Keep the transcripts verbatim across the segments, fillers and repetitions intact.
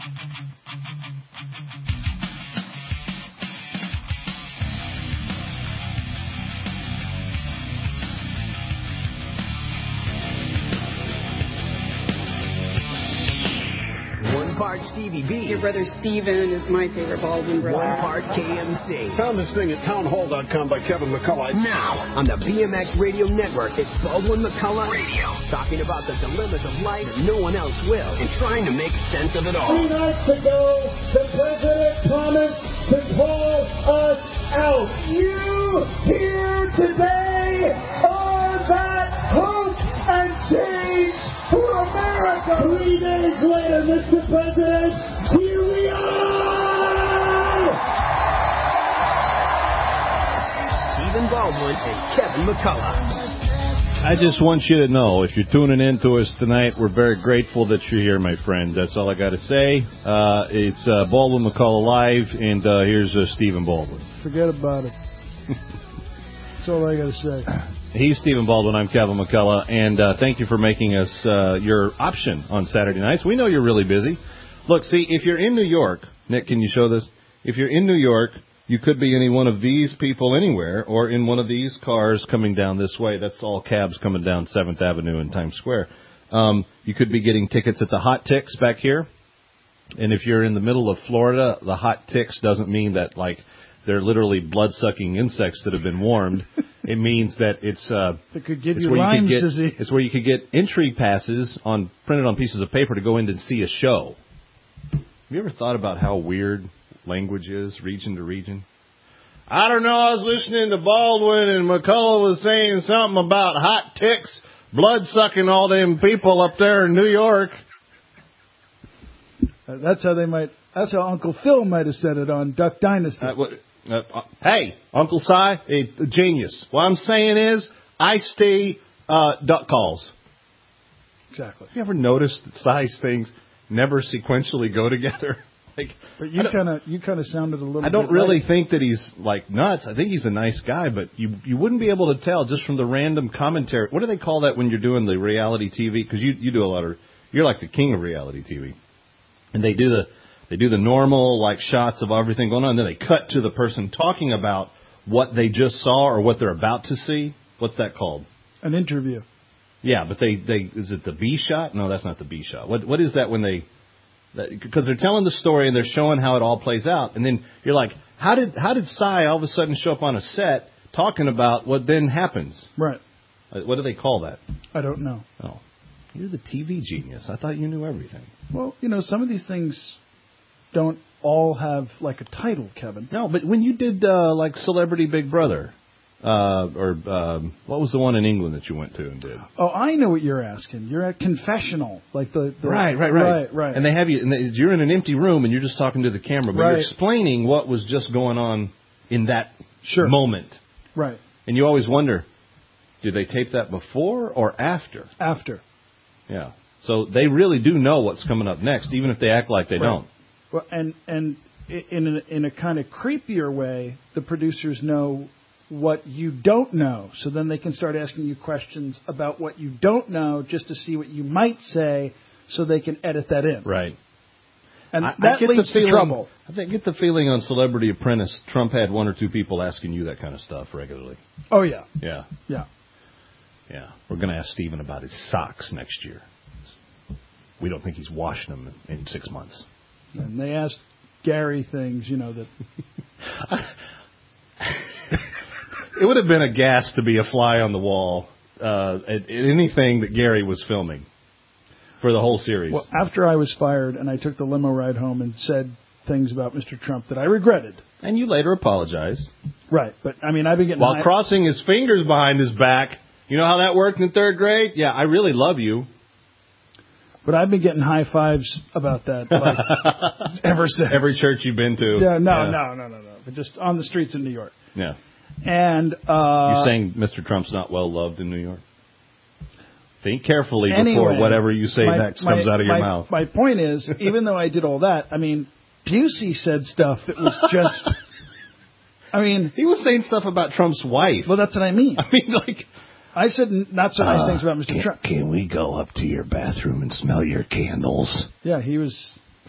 One part Stevie B. Your brother Steven is my favorite Baldwin brother. One part K M C. Found this thing at townhall dot com by Kevin McCullough. Now, on the B M X Radio Network, it's Baldwin McCullough Radio. Talking about the dilemmas of life that no one else will and trying to make sense of it all. Three nights ago, the president promised to pull us out. You here today are that hope and change for America. Three days later, Mister President, here we are! Stephen Baldwin and Kevin McCullough. I just want you to know, if you're tuning in to us tonight, we're very grateful that you're here, my friend. That's all I got to say. Uh, it's uh, Baldwin McCullough Live, and uh, here's uh, Stephen Baldwin. Forget about it. That's all I got to say. He's Stephen Baldwin. I'm Kevin McCullough, and uh, thank you for making us uh, your option on Saturday nights. We know you're really busy. Look, see, if you're in New York, Nick, can you show this? If you're in New York, you could be any one of these people anywhere, or in one of these cars coming down this way. That's all cabs coming down seventh Avenue in Times Square. Um, you could be getting tickets at the Hot Ticks back here. And if you're in the middle of Florida, the Hot Ticks doesn't mean that, like, they're literally blood-sucking insects that have been warmed. It means that it's uh, that could give it's you where Lyme's you could get, disease. It's where you could get entry passes on printed on pieces of paper to go in and see a show. Have you ever thought about how weird language is, region to region? I don't know. I was listening to Baldwin, and McCullough was saying something about hot ticks, blood-sucking all them people up there in New York. Uh, that's how they might. That's how Uncle Phil might have said it on Duck Dynasty. Uh, what, uh, uh, hey, Uncle Si, a, a genius. What I'm saying is, iced tea, uh, duck calls. Exactly. Have you ever noticed that Si's things never sequentially go together? Like, but you kind of you kind of sounded a little. I don't bit really like, think that he's like nuts. I think he's a nice guy, but you you wouldn't be able to tell just from the random commentary. What do they call that when you're doing the reality T V? Because you you do a lot of you're like the king of reality T V, and they do the they do the normal like shots of everything going on, and then they cut to the person talking about what they just saw or what they're about to see. What's that called? An interview. Yeah, but they they is it the B shot? No, that's not the B shot. What what is that when they? Because they're telling the story and they're showing how it all plays out, and then you're like, how did how did Cy all of a sudden show up on a set talking about what then happens? Right. What do they call that? I don't know. Oh, you're the T V genius. I thought you knew everything. Well, you know, some of these things don't all have like a title, Kevin. No, but when you did uh, like Celebrity Big Brother, uh, or um, what was the one in England that you went to and did? Oh, I know what you're asking. You're at confessional, like the, the right, right, right, right, right. And they have you, and they, you're in an empty room, and you're just talking to the camera, but right. you're explaining what was just going on in that sure. moment. Right. And you always wonder, did they tape that before or after? After. Yeah. So they really do know what's coming up next, even if they act like they right. don't. Well, and and in a, in a kind of creepier way, the producers know what you don't know, so then they can start asking you questions about what you don't know just to see what you might say so they can edit that in. Right. And I, that I get leads the feeling, to trouble. I think, get the feeling on Celebrity Apprentice, Trump had one or two people asking you that kind of stuff regularly. Oh, yeah. Yeah. Yeah. Yeah. We're going to ask Stephen about his socks next year. We don't think he's washing them in, in six months. And they asked Gary things, you know, that... It would have been a gas to be a fly on the wall uh, at, at anything that Gary was filming for the whole series. Well, after I was fired and I took the limo ride home and said things about Mister Trump that I regretted. And you later apologized. Right, but I mean, I've been getting... While high- crossing his fingers behind his back. You know how that worked in third grade? Yeah, I really love you. But I've been getting high fives about that like, ever since. Every church you've been to. Yeah, no, yeah. no, no, no, no. But just on the streets of New York. Yeah. And uh, you're saying Mister Trump's not well loved in New York? Think carefully anyway, before whatever you say my, next my, comes out of your my, mouth. My point is, even though I did all that, I mean, Busey said stuff that was just. I mean, he was saying stuff about Trump's wife. Well, that's what I mean. I mean, like. I said not so nice uh, things about Mister can, Trump. Can we go up to your bathroom and smell your candles? Yeah, he was.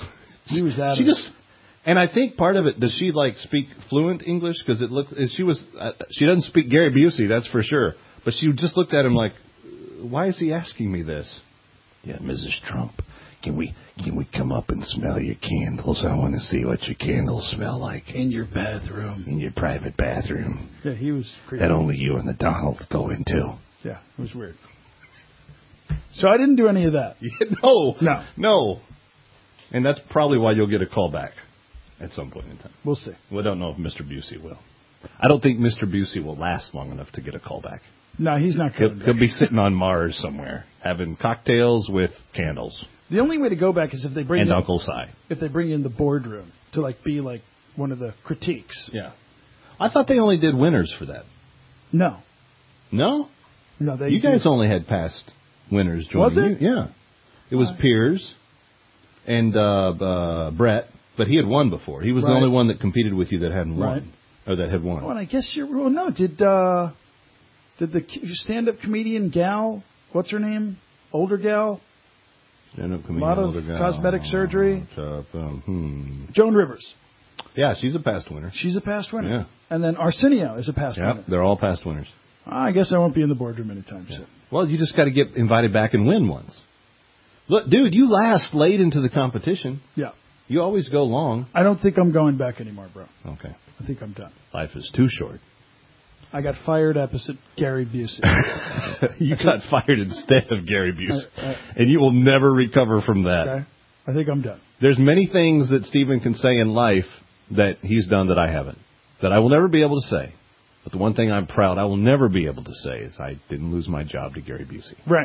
He was that. She just, and I think part of it, does she like speak fluent English? Because it looks, she was, uh, she doesn't speak Gary Busey, that's for sure. But she just looked at him like, why is he asking me this? Yeah, Missus Trump, can we can we come up and smell your candles? I want to see what your candles smell like. In your bathroom. In your private bathroom. Yeah, he was creepy. That only you and the Donald go into. Yeah, it was weird. So I didn't do any of that. Yeah, no. No. No. And that's probably why you'll get a call back at some point in time. We'll see. We don't know if Mister Busey will. I don't think Mister Busey will last long enough to get a call back. No, he's not He'll, coming back. he'll be sitting on Mars somewhere, having cocktails with candles. The only way to go back is if they bring and in, Uncle Si. if they bring you in the boardroom to like be like one of the critiques. Yeah. I thought they only did winners for that. No. No? No, they You guys do. only had past winners joining Was it? you. Yeah. It was Uh, Piers and uh, uh, Brett, but he had won before. He was the Right. only one that competed with you that hadn't won. Right. Or that had won. Oh, and I guess you're. Well, no. Did uh, did the stand-up comedian gal? What's her name? Older gal. Stand-up A lot of cosmetic surgery. Uh, um, hmm. Joan Rivers. Yeah, she's a past winner. She's a past winner. Yeah. And then Arsenio is a past Yep, winner. they're all past winners. I guess I won't be in the boardroom anytime soon. Well, you just got to get invited back and win once. Look, dude, you last late into the competition. Yeah. You always go long. I don't think I'm going back anymore, bro. Okay. I think I'm done. Life is too short. I got fired opposite Gary Busey. You got fired instead of Gary Busey. I- I- And you will never recover from that. Okay? I think I'm done. There's many things that Stephen can say in life that he's done that I haven't, that I will never be able to say. But the one thing I'm proud I will never be able to say is I didn't lose my job to Gary Busey. Right.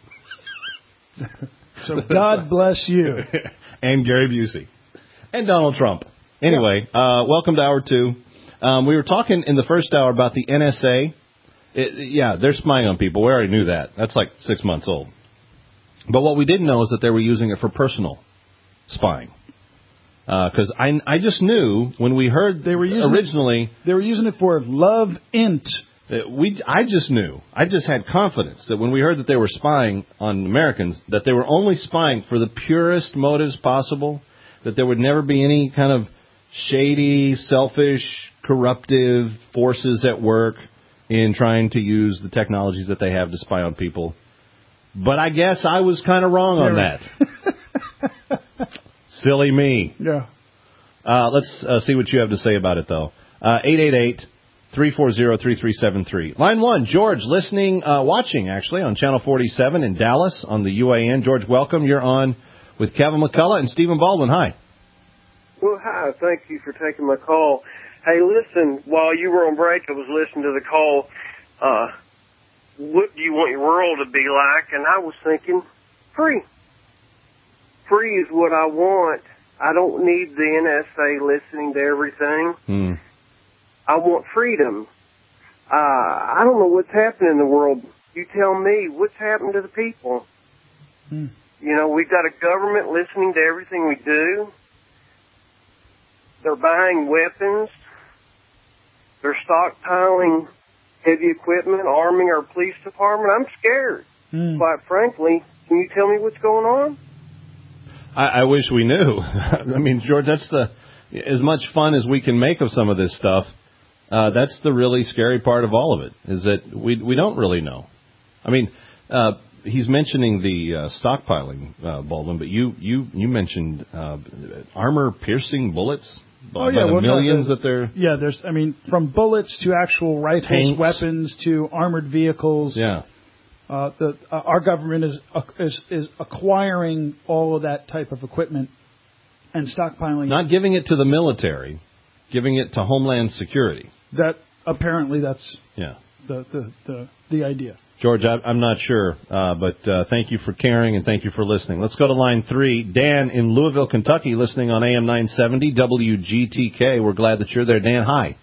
So God bless you. And Gary Busey. And Donald Trump. Anyway, uh, welcome to Hour two. Um, we were talking in the first hour about the N S A. It, yeah, they're spying on people. We already knew that. That's like six months old. But what we didn't know is that they were using it for personal spying. Because uh, I, I just knew when we heard They were using originally... It, they were using it for love int. Uh, we, I just knew. I just had confidence that when we heard that they were spying on Americans, that they were only spying for the purest motives possible, that there would never be any kind of shady, selfish, corruptive forces at work in trying to use the technologies that they have to spy on people. But I guess I was kind of wrong on that. Silly me. Yeah. Uh, let's uh, see what you have to say about it, though. Uh, eight eight eight, three four zero, three three seven three. Line one, George, listening, uh, watching, actually, on Channel forty-seven in Dallas on the U A N. George, welcome. You're on with Kevin McCullough and Stephen Baldwin. Hi. Well, hi. Thank you for taking my call. Hey, listen, while you were on break, I was listening to the call. Uh, what do you want your world to be like? And I was thinking, free. Free is what I want. I don't need the N S A listening to everything. Hmm. I want freedom. Uh, I don't know what's happening in the world. You tell me, what's happened to the people? Hmm. You know, we've got a government listening to everything we do. They're buying weapons. They're stockpiling heavy equipment, arming our police department. I'm scared, Hmm. quite frankly. Can you tell me what's going on? I, I wish we knew. I mean, George, that's the as much fun as we can make of some of this stuff. Uh, that's the really scary part of all of it, is that we we don't really know. I mean, uh, he's mentioning the uh, stockpiling, uh, Baldwin, but you you you mentioned uh, armor-piercing bullets. Oh, by yeah, the well, no, millions the- that they're Yeah, there's, I mean, from bullets to actual rifles, Tanks. weapons to armored vehicles. yeah. Uh, the, uh, our government is, uh, is is acquiring all of that type of equipment and stockpiling. Not giving it to the military, giving it to Homeland Security. That apparently that's Yeah. the the the, the idea. George, I, I'm not sure, uh, but uh, thank you for caring and thank you for listening. Let's go to line three. Dan in Louisville, Kentucky, listening on A M nine seventy W G T K. We're glad that you're there. Dan, hi.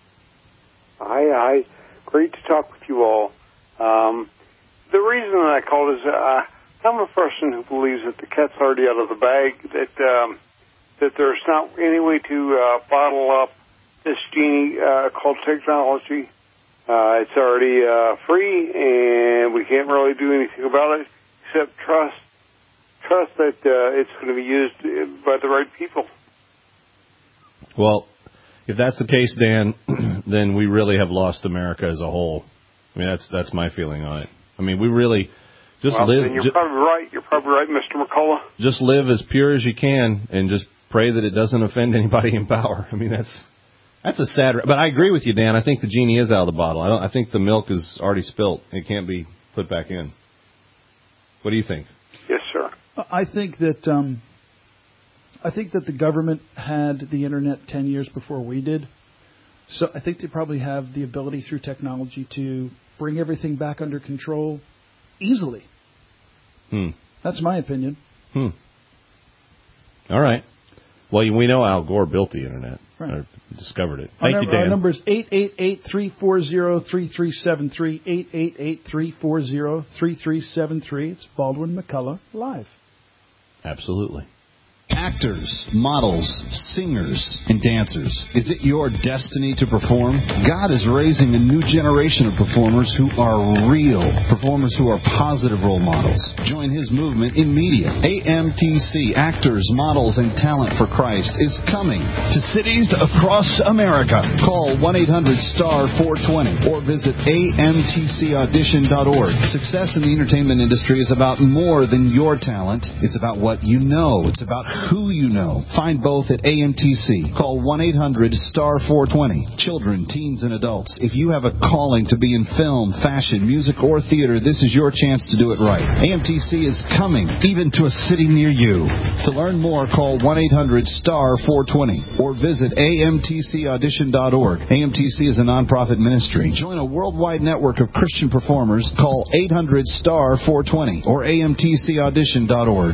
Hi, hi. Great to talk with you all. Um, the reason that I called is uh, I'm a person who believes that the cat's already out of the bag, that um, that there's not any way to uh, bottle up this genie uh, called technology. Uh, it's already uh, free, and we can't really do anything about it except trust trust that uh, it's going to be used by the right people. Well, if that's the case, Dan, then we really have lost America as a whole. I mean, that's that's my feeling on it. I mean, we really just well, live. Then you're ju- probably right. You're probably right, Mister McCullough. Just live as pure as you can, and just pray that it doesn't offend anybody in power. I mean, that's that's a sad. But I agree with you, Dan. I think the genie is out of the bottle. I don't. I think the milk is already spilt. It can't be put back in. What do you think? Yes, sir. I think that um, I think that the government had the internet ten years before we did. So I think they probably have the ability through technology to bring everything back under control easily. Hmm. That's my opinion. Hmm. All right. Well, we know Al Gore built the internet, right. or discovered it. Our Thank number, you, Dan. Our number is eight eight eight, three four zero, three three seven three, eight eight eight, three four zero, three three seven three. It's Baldwin McCullough Live. Absolutely. Actors, models, singers, and dancers. Is it your destiny to perform? God is raising a new generation of performers who are real, performers who are positive role models. Join his movement in media. A M T C, Actors, Models, and Talent for Christ, is coming to cities across America. Call one eight hundred star four twenty or visit A M T C audition dot org. Success in the entertainment industry is about more than your talent. It's about what you know. It's about who you know. Find both at A M T C. Call one eight hundred star four twenty. Children, teens, and adults. If you have a calling to be in film, fashion, music, or theater, this is your chance to do it right. A M T C is coming, even to a city near you. To learn more, call one eight hundred star four twenty or visit A M T C audition dot org. A M T C is a nonprofit ministry. Join a worldwide network of Christian performers. Call eight hundred star four twenty or A M T C audition dot org.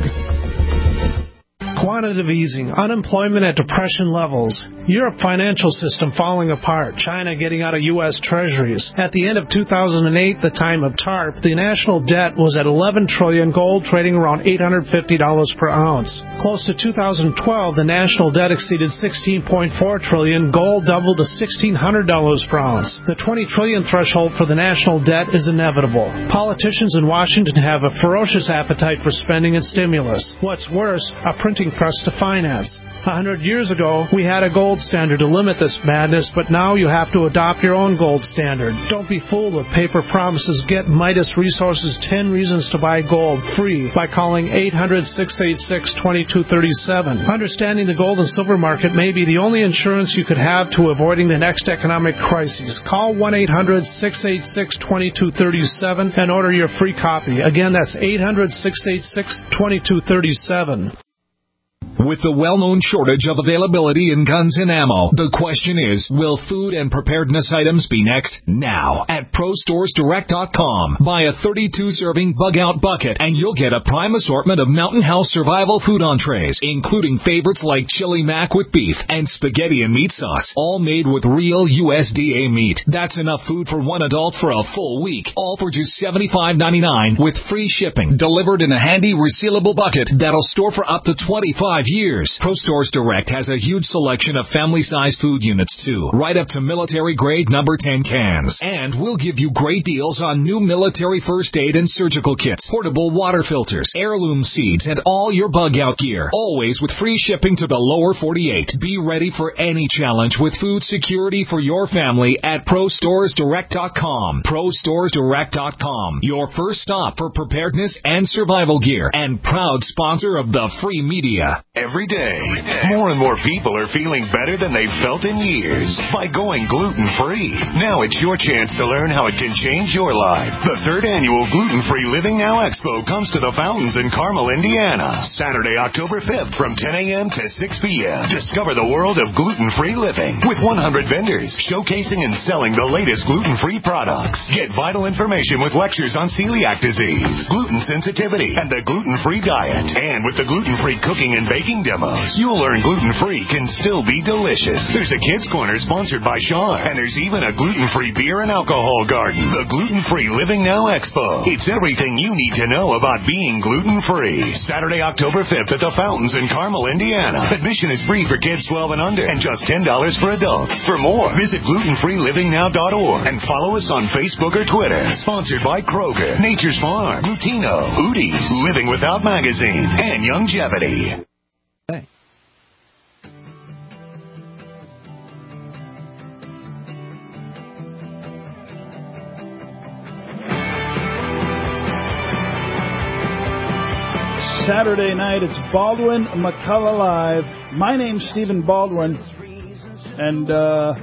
Quantitative easing, unemployment at depression levels, Europe financial system falling apart, China getting out of U S treasuries. At the end of two thousand eight, the time of TARP, the national debt was at eleven trillion dollars, gold trading around eight hundred fifty dollars per ounce. Close to two thousand twelve, the national debt exceeded sixteen point four trillion dollars, gold doubled to sixteen hundred dollars per ounce. The twenty trillion dollars threshold for the national debt is inevitable. Politicians in Washington have a ferocious appetite for spending and stimulus. What's worse, a printing press to finance. A hundred years ago, we had a gold standard to limit this madness, but now you have to adopt your own gold standard. Don't be fooled with paper promises. Get Midas Resources ten Reasons to Buy Gold free by calling eight hundred, six eight six, two two three seven. Understanding the gold and silver market may be the only insurance you could have to avoiding the next economic crisis. Call one eight hundred, six eight six, two two three seven and order your free copy. Again, that's eight hundred, six eight six, two two three seven. With the well-known shortage of availability in guns and ammo, the question is, will food and preparedness items be next? Now, at Pro Stores Direct dot com. Buy a thirty-two serving bug-out bucket, and you'll get a prime assortment of Mountain House survival food entrees, including favorites like chili mac with beef and spaghetti and meat sauce, all made with real U S D A meat. That's enough food for one adult for a full week, all for just seventy-five ninety-nine with free shipping, delivered in a handy resealable bucket that'll store for up to twenty-five years. Pro Stores Direct has a huge selection of family-sized food units, too, right up to military-grade number ten cans. And we'll give you great deals on new military first aid and surgical kits, portable water filters, heirloom seeds, and all your bug-out gear, always with free shipping to the lower forty-eight. Be ready for any challenge with food security for your family at Pro Stores Direct dot com. Pro Stores Direct dot com, your first stop for preparedness and survival gear, and proud sponsor of the free media. Every day, more and more people are feeling better than they've felt in years by going gluten-free. Now it's your chance to learn how it can change your life. The third annual Gluten-Free Living Now Expo comes to the Fountains in Carmel, Indiana, Saturday, October fifth from ten a.m. to six p.m. Discover the world of gluten-free living with one hundred vendors showcasing and selling the latest gluten-free products. Get vital information with lectures on celiac disease, gluten sensitivity, and the gluten-free diet. And with the gluten-free cooking and baking baking demos. You'll learn gluten-free can still be delicious. There's a Kids Corner sponsored by Shaw, and there's even a gluten-free beer and alcohol garden. The Gluten-Free Living Now Expo. It's everything you need to know about being gluten-free. Saturday, October fifth at the Fountains in Carmel, Indiana. Admission is free for kids twelve and under and just ten dollars for adults. For more, visit gluten free living now dot org and follow us on Facebook or Twitter. Sponsored by Kroger, Nature's Farm, Lutino, Udi's, Living Without Magazine, and Youngevity. Hey. Saturday night, it's Baldwin McCullough Live. My name's Stephen Baldwin, and uh,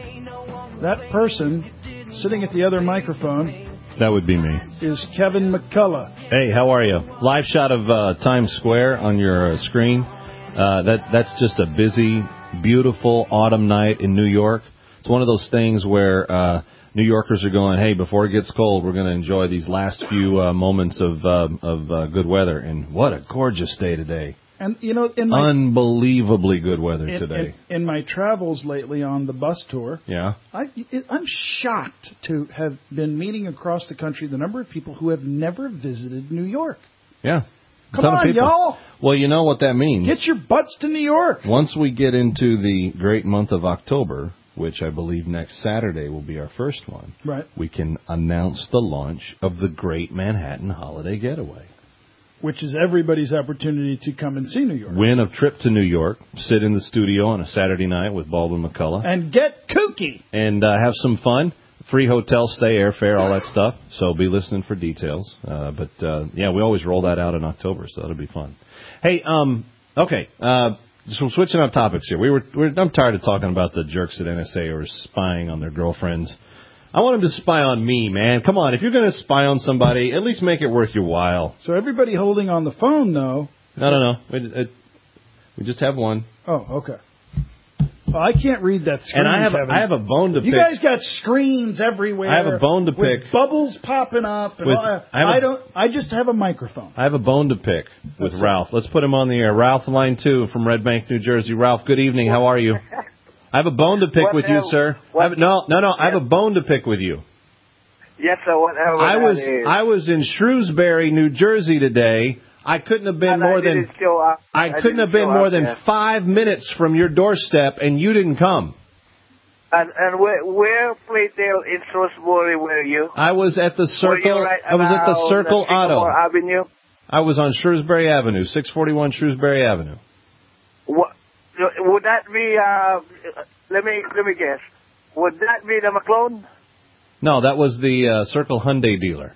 that person sitting at the other microphone, that would be me, is Kevin McCullough. Hey, how are you? Live shot of uh, Times Square on your uh, screen. Uh, that that's just a busy, beautiful autumn night in New York. It's one of those things where uh, New Yorkers are going, hey, before it gets cold, we're going to enjoy these last few uh, moments of uh, of uh, good weather. And what a gorgeous day today. And, you know, in my, unbelievably good weather in, today. In, in my travels lately on the bus tour, yeah, I, it, I'm shocked to have been meeting across the country the number of people who have never visited New York. Yeah. Come on, y'all. Well, you know what that means. Get your butts to New York. Once we get into the great month of October, which I believe next Saturday will be our first one, right, we can announce the launch of the Great Manhattan Holiday Getaway. Which is everybody's opportunity to come and see New York. Win a trip to New York, sit in the studio on a Saturday night with Baldwin McCullough. And get kooky. And uh, have some fun. Free hotel stay, airfare, all that stuff. So be listening for details. Uh, but, uh, yeah, we always roll that out in October, so that'll be fun. Hey, um, okay, uh, so switching up topics here. We were, we're, I'm tired of talking about the jerks at N S A who are spying on their girlfriends. I want them to spy on me, man. Come on, if you're going to spy on somebody, at least make it worth your while. So everybody holding on the phone, though. No, no, no. It, it, we just have one. Oh, okay. Well, I can't read that screen, And I have, Kevin. I have a bone to you pick. You guys got screens everywhere. I have a bone to with pick. Bubbles popping up. And with, all, I, have I a, don't. I just have a microphone. I have a bone to pick with That's Ralph. Let's put him on the air. Ralph, line two from Red Bank, New Jersey. Ralph, good evening. How are you? I have a bone to pick what with hell, you, sir. What, I have, no, no, no. I have a bone to pick with you. Yes, sir. Whatever I was that is. I was in Shrewsbury, New Jersey today. I couldn't have been and more I than show up. I, I couldn't have been more than there. five minutes from your doorstep, and you didn't come. And and where where Playdale in Shrewsbury were you? I was at the Were you Circle. right I was at the around Circle the Auto. Sycamore Avenue. I was on Shrewsbury Avenue, six forty-one Shrewsbury Avenue. What would that be? Uh, let me let me guess. Would that be the McClone? No, that was the uh, Circle Hyundai dealer.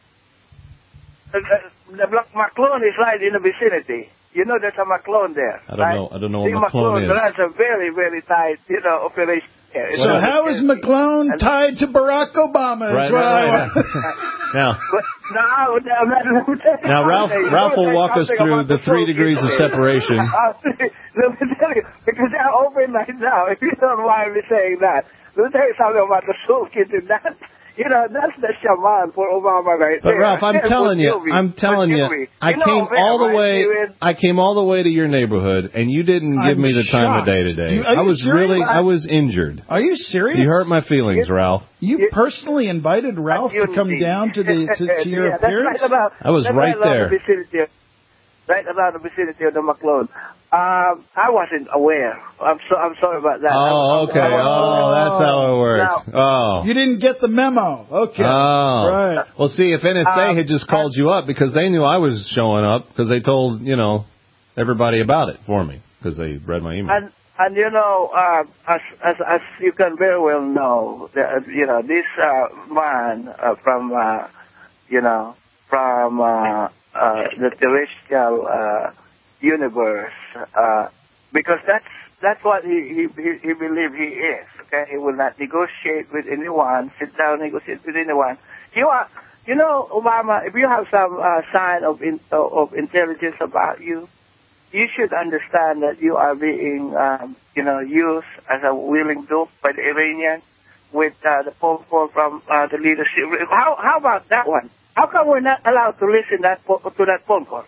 Uh, uh, the McClone is right in the vicinity. You know there's a McClone there. I don't right? know. I don't know See, what McClone is. That's a very very tight, you know, operation. So Well, how is McClone tied to Barack Obama? Right, Is what right, I right. want- Now, But now, now, now Ralph, Ralph will walk us through the three degrees of separation. Let me tell you, because they're open right now. If you don't mind me saying that, let me tell you something about the soul kid in that. You know, that's the shaman for Obama right But there. Ralph, I'm telling you, Gilby. I'm telling you, Gilby. I You know, came man, all the right, way, David? I came all the way to your neighborhood, and you didn't give I'm me the time of shocked. day today. You- are I you was serious? really, I was injured. Are you serious? You hurt my feelings, Ralph. You personally invited Ralph to come down to the to, to your yeah, appearance? That's right about, I was that's right right around there. The vicinity of, right around the vicinity of the McClone. Um, I wasn't aware. I'm so I'm sorry about that. Oh, okay. Oh, that's how it works. Oh. You didn't get the memo. Okay. Oh. Right. Well, see, if N S A Um, had just called you up because they knew I was showing up because they told, you know, everybody about it for me because they read my email. And and you know, uh, as as as you can very well know, that, you know, this uh, man uh, from uh, you know from uh, uh, the terrestrial uh, universe, uh, because that's that's what he he he, he believes he is. Okay, he will not negotiate with anyone, sit down, negotiate with anyone. You are, you know, Obama. If you have some uh, sign of in, of intelligence about you, you should understand that you are being, um, you know, used as a willing dupe by the Iranian with uh, the phone call from uh, the leadership. How how about that one? How come we're not allowed to listen that po- to that phone call?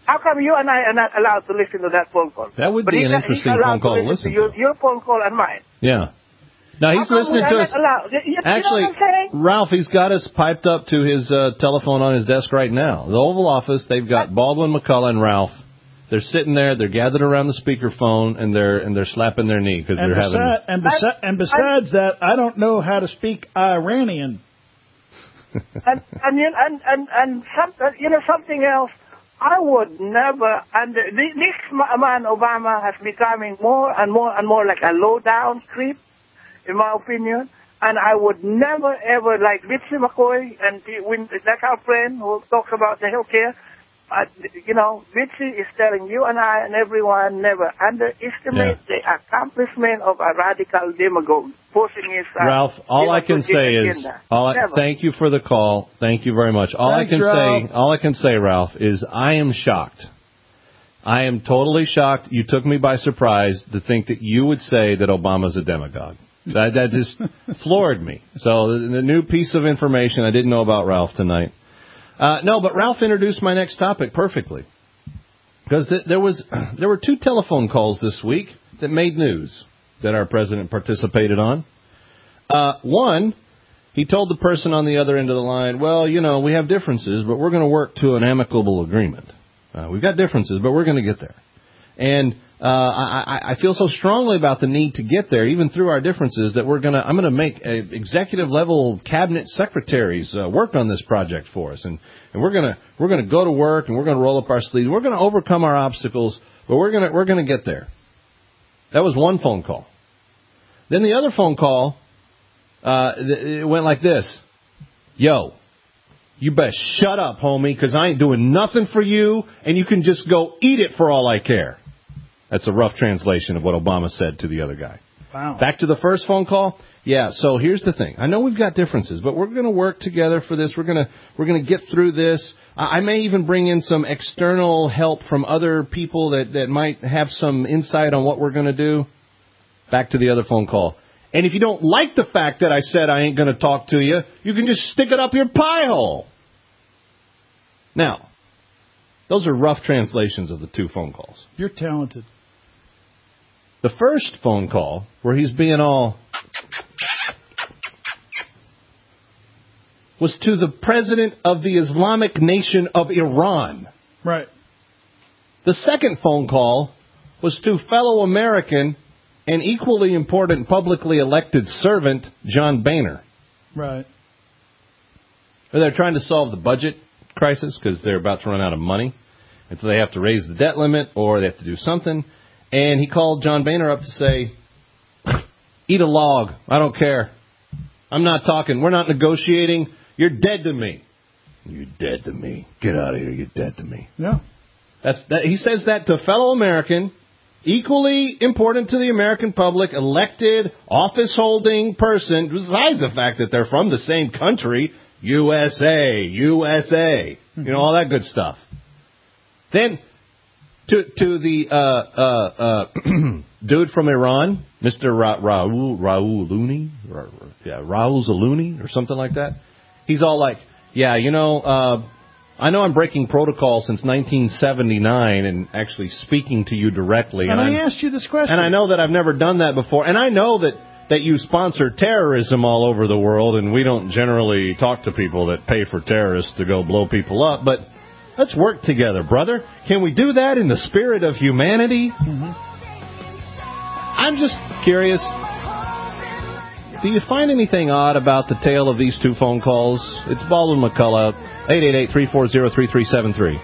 How come you and I are not allowed to listen to that phone call? That would but be an he's, interesting he's phone call to listen to. Your, your phone call and mine. Yeah. Now, he's How come listening we to are us. not allowed? You, you Actually, know what I'm saying? Ralph, he's got us piped up to his uh, telephone on his desk right now. The Oval Office, they've got Baldwin, McCullough, and Ralph. They're sitting there, they're gathered around the speaperphone, and they're and they're slapping their knee because they're besi- having... And, besi- and besides that, I don't know how to speak Iranian. and and you and and and some, you know something else. I would never. And this man Obama has becoming more and more and more like a low down creep, in my opinion. And I would never ever like Bitsy McCoy, and when that's our friend who talks about the healthcare. Uh, you know, Bitsy is telling you and I and everyone never underestimate yeah. the accomplishment of a radical demagogue pushing his. Uh, Ralph, all I can say is, all I, thank you for the call. Thank you very much. All Thanks, I can Ralph. say, all I can say, Ralph, is I am shocked. I am totally shocked. You took me by surprise to think that you would say that Obama's a demagogue. That, that just floored me. So the, the new piece of information I didn't know about Ralph tonight. Uh, no, but Ralph introduced my next topic perfectly. Because th- there was there were two telephone calls this week that made news that our president participated on. Uh, one, he told the person on the other end of the line, well, you know, we have differences, but we're going to work to an amicable agreement. Uh, we've got differences, but we're going to get there. And uh, I, I feel so strongly about the need to get there, even through our differences, that we're going to I'm going to make a executive level cabinet secretaries uh, work on this project for us, and, and we're going to we're going to go to work and we're going to roll up our sleeves. We're going to overcome our obstacles, but we're going to we're going to get there. That was one phone call. Then the other phone call, uh, it went like this: Yo, you best shut up, homie, because I ain't doing nothing for you, and you can just go eat it for all I care. That's a rough translation of what Obama said to the other guy. Wow. Back to the first phone call. Yeah, so here's the thing. I know we've got differences, but we're going to work together for this. We're going to we're going to get through this. I may even bring in some external help from other people that, that might have some insight on what we're going to do. Back to the other phone call. And if you don't like the fact that I said I ain't going to talk to you, you can just stick it up your pie hole. Now, those are rough translations of the two phone calls. You're talented. The first phone call, where he's being all, was to the president of the Islamic Nation of Iran. Right. The second phone call was to fellow American and equally important publicly elected servant, John Boehner. Right. They're trying to solve the budget crisis because they're about to run out of money. And so they have to raise the debt limit or they have to do something. And he called John Boehner up to say, eat a log. I don't care. I'm not talking. We're not negotiating. You're dead to me. You're dead to me. Get out of here. You're dead to me. Yeah. That's that. He says that to a fellow American, equally important to the American public, elected, office-holding person, besides the fact that they're from the same country, U S A, U S A, you know, all that good stuff. Then, to to the uh, uh, uh, dude from Iran, Mister Ra- Raul Raul Looney, Ra- yeah, Raul Zalouni or something like that. He's all like, yeah, you know, uh, I know I'm breaking protocol since nineteen seventy-nine and actually speaking to you directly. And, and I I'm, asked you this question. And I know that I've never done that before. And I know that, that you sponsor terrorism all over the world, and we don't generally talk to people that pay for terrorists to go blow people up. But let's work together, brother. Can we do that in the spirit of humanity? Mm-hmm. I'm just curious. Do you find anything odd about the tale of these two phone calls? It's Baldwin McCullough, eight eight eight, three four zero, three three seven three.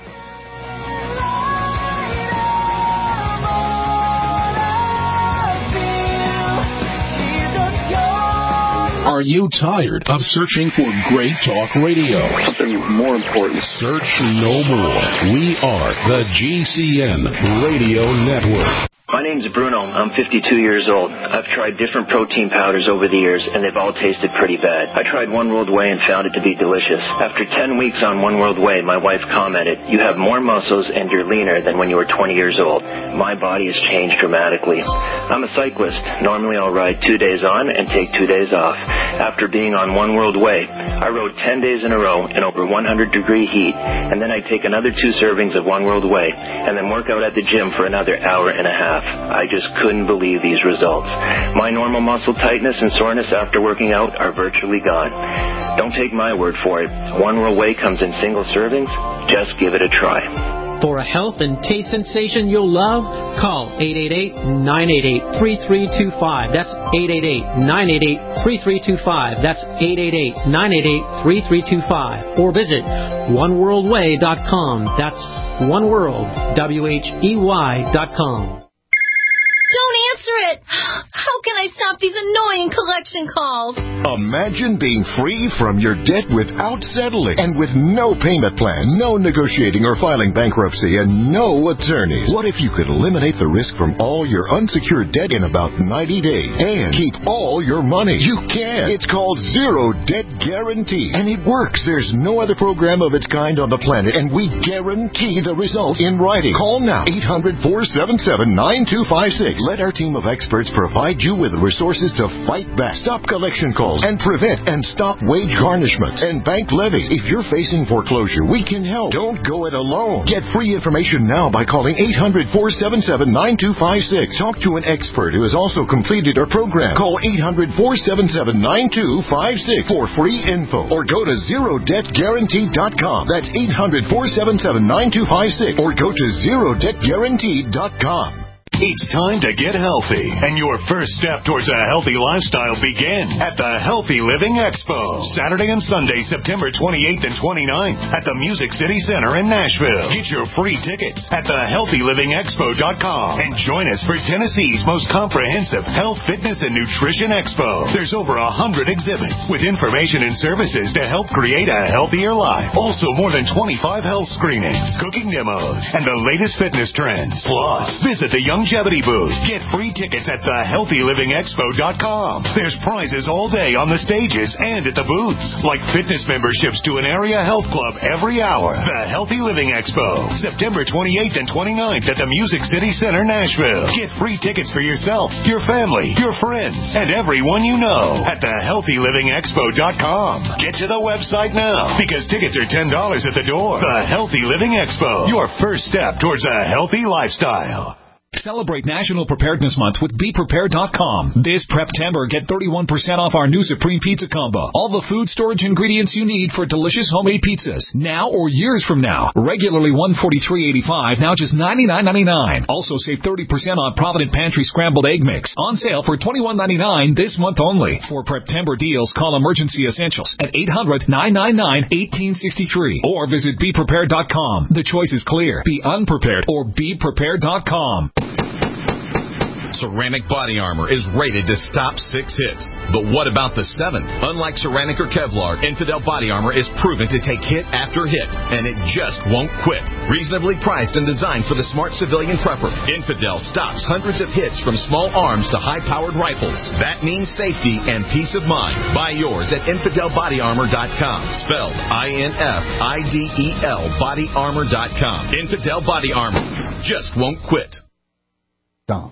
Are you tired of searching for great talk radio? Something more important. Search no more. We are the G C N Radio Network. My name's Bruno. I'm fifty-two years old. I've tried different protein powders over the years, and they've all tasted pretty bad. I tried One World Whey and found it to be delicious. After ten weeks on One World Whey, my wife commented, "You have more muscles and you're leaner than when you were twenty years old." My body has changed dramatically. I'm a cyclist. Normally I'll ride two days on and take two days off. After being on One World Whey, I rode ten days in a row in over one hundred degree heat, and then I'd take another two servings of One World Way, and then work out at the gym for another hour and a half. I just couldn't believe these results. My normal muscle tightness and soreness after working out are virtually gone. Don't take my word for it. One World Way comes in single servings. Just give it a try. For a health and taste sensation you'll love, call eight eight eight, nine eight eight, three three two five. That's eight eight eight, nine eight eight, three three two five. That's eight eight eight, nine eight eight, three three two five. Or visit one world way dot com. That's one world, W H E Y dot com. Don't answer it! How can I stop these annoying collection calls? Imagine being free from your debt without settling and with no payment plan, no negotiating or filing bankruptcy, and no attorneys. What if you could eliminate the risk from all your unsecured debt in about ninety days and keep all your money? You can. It's called Zero Debt Guarantee, and it works. There's no other program of its kind on the planet, and we guarantee the results in writing. Call now, eight hundred, four seven seven, nine two five six. Let our team of experts provide you with the resources to fight back, stop collection calls, and prevent and stop wage garnishments and bank levies. If you're facing foreclosure, we can help. Don't go it alone. Get free information now by calling eight hundred, four seven seven, nine two five six. Talk to an expert who has also completed our program. Call eight hundred, four seven seven, nine two five six for free info, or go to zero debt guarantee dot com. That's eight hundred, four seven seven, nine two five six, or go to zero debt guarantee dot com. It's time to get healthy, and your first step towards a healthy lifestyle begins at the Healthy Living Expo, Saturday and Sunday, September twenty-eighth and twenty-ninth at the Music City Center in Nashville. Get your free tickets at the healthy living expo dot com and join us for Tennessee's most comprehensive health, fitness, and nutrition expo. There's over a hundred exhibits with information and services to help create a healthier life. Also, more than twenty-five health screenings, cooking demos, and the latest fitness trends. Plus, visit the Young Longevity booth. Get free tickets at the healthy living expo dot com. There's prizes all day on the stages and at the booths, like fitness memberships to an area health club every hour. The Healthy Living Expo, September twenty-eighth and twenty-ninth at the Music City Center, Nashville. Get free tickets for yourself, your family, your friends, and everyone you know at the healthy living expo dot com. Get to the website now, because tickets are ten dollars at the door. The Healthy Living Expo, your first step towards a healthy lifestyle. Celebrate National Preparedness Month with Be Prepared dot com. This Preptember, get thirty-one percent off our new Supreme Pizza Combo. All the food storage ingredients you need for delicious homemade pizzas, now or years from now. Regularly one hundred forty-three dollars and eighty-five cents, now just ninety-nine ninety-nine. Also save thirty percent on Provident Pantry Scrambled Egg Mix. On sale for twenty-one ninety-nine this month only. For Preptember deals, call Emergency Essentials at eight hundred, nine nine nine, one eight six three or visit Be Prepared dot com. The choice is clear. Be unprepared or Be Prepared dot com. Ceramic body armor is rated to stop six hits. But what about the seventh? Unlike ceramic or Kevlar, Infidel body armor is proven to take hit after hit, and it just won't quit. Reasonably priced and designed for the smart civilian prepper, Infidel stops hundreds of hits from small arms to high-powered rifles. That means safety and peace of mind. Buy yours at infidel body armor dot com, spelled I N F I D E L body armor dot com. Infidel body armor just won't quit. Dom.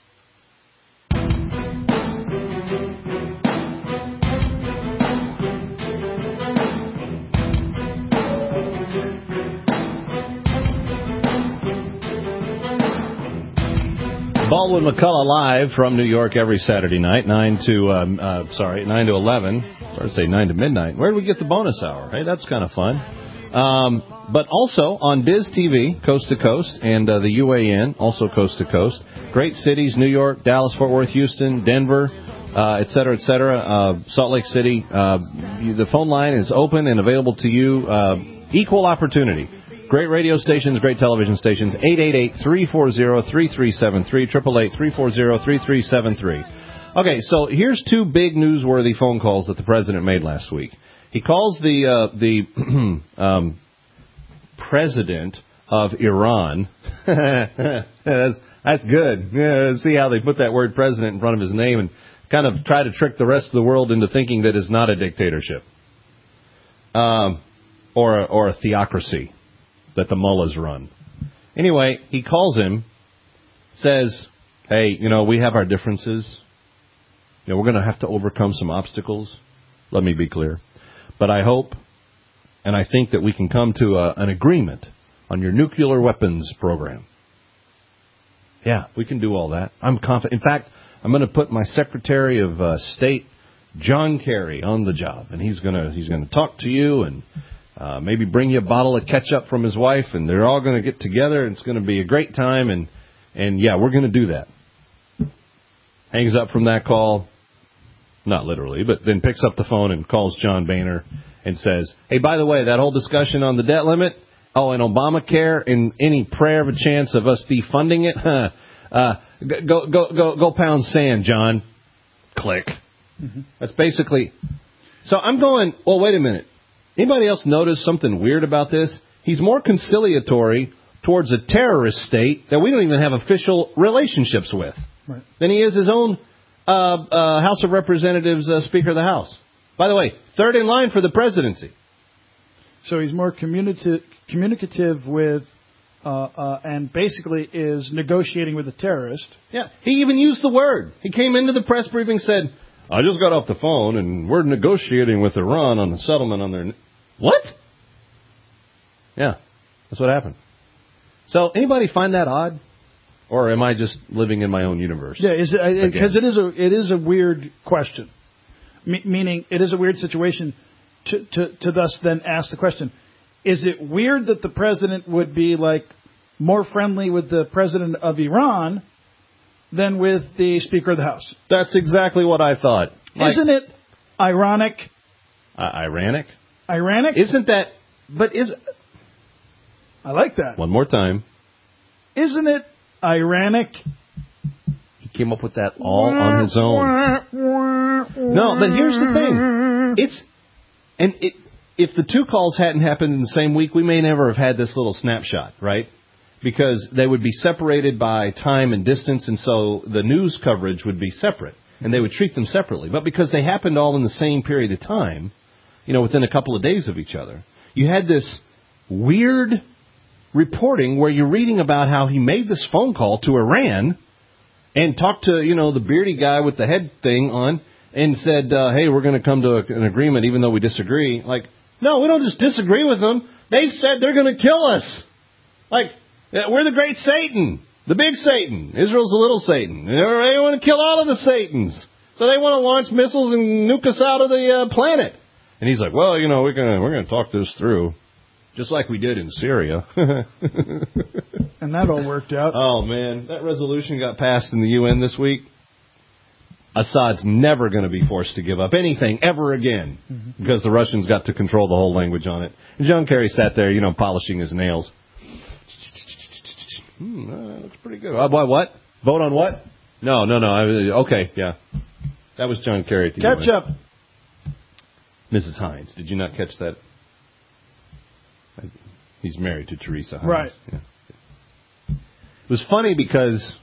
Baldwin McCullough live from New York every Saturday night, nine to um, uh, sorry, nine to eleven. Sorry to say nine to midnight. Where do we get the bonus hour? Hey, that's kind of fun. Um, but also on Biz T V, coast to coast, and uh, the U A N, also coast to coast. Great cities: New York, Dallas, Fort Worth, Houston, Denver, uh, et cetera, et cetera. Uh, Salt Lake City. Uh, the phone line is open and available to you. Uh, equal opportunity. Great radio stations, great television stations. eight eight eight, three four zero, three three seven three, eight eight eight, three four zero, three three seven three. Okay, so here's two big newsworthy phone calls that the president made last week. He calls the uh, the um, president of Iran. that's, that's good. Yeah, see how they put that word president in front of his name and kind of try to trick the rest of the world into thinking that it's not a dictatorship um, or a, or a theocracy that the mullahs run. Anyway, he calls him, says, hey, you know, we have our differences. You know, we're going to have to overcome some obstacles. Let me be clear. But I hope and I think that we can come to a, an agreement on your nuclear weapons program. Yeah, we can do all that. I'm confident. In fact, I'm going to put my Secretary of uh, State, John Kerry, on the job, and he's going to he's going to talk to you and uh, maybe bring you a bottle of ketchup from his wife, and they're all going to get together, and it's going to be a great time, and and yeah, we're going to do that. Hangs up from that call, not literally, but then picks up the phone and calls John Boehner and says, hey, by the way, that whole discussion on the debt limit, oh, and Obamacare, and any prayer of a chance of us defunding it, huh, uh, go, go, go, go pound sand, John. Click. Mm-hmm. That's basically... So I'm going, well, wait a minute. Anybody else notice something weird about this? He's more conciliatory towards a terrorist state that we don't even have official relationships with right. than he is his own uh, uh, House of Representatives uh, Speaker of the House. By the way, third in line for the presidency. So he's more communicative, communicative with, uh, uh, and basically is negotiating with a terrorist. Yeah, he even used the word. He came into the press briefing and said, I just got off the phone and we're negotiating with Iran on the settlement on their... What? Yeah, that's what happened. So anybody find that odd? Or am I just living in my own universe? Yeah, is it, because it is a it is a weird question. Me- meaning it is a weird situation to, to, to thus then ask the question, is it weird that the president would be like more friendly with the president of Iran than with the Speaker of the House? That's exactly what I thought. Like, Isn't it ironic? Uh, ironic? Ironic? Isn't that... But is... I like that. One more time. Isn't it ironic? He came up with that all on his own. No, but here's the thing. It's... And it, if the two calls hadn't happened in the same week, we may never have had this little snapshot, right? Because they would be separated by time and distance, and so the news coverage would be separate, and they would treat them separately. But because they happened all in the same period of time, you know, within a couple of days of each other, you had this weird reporting where you're reading about how he made this phone call to Iran and talked to, you know, the beardy guy with the head thing on and said, uh, hey, we're going to come to a, an agreement even though we disagree. Like, no, we don't just disagree with them. They've said they're going to kill us. Like, we're the great Satan, the big Satan. Israel's the little Satan. They want to kill all of the Satans. So they want to launch missiles and nuke us out of the uh, planet. And he's like, well, you know, we're going we're going to talk this through, just like we did in Syria. And that all worked out. Oh, man. That resolution got passed in the U N this week. Assad's never going to be forced to give up anything ever again mm-hmm. because the Russians got to control the whole language on it. And John Kerry sat there, you know, polishing his nails. Hmm, uh, that's pretty good. Uh, what, what? Vote on what? No, no, no. I, okay, yeah. That was John Kerry at the Catch U N. up. Missus Hines, did you not catch that? He's married to Teresa Hines. Right. Yeah. It was funny because...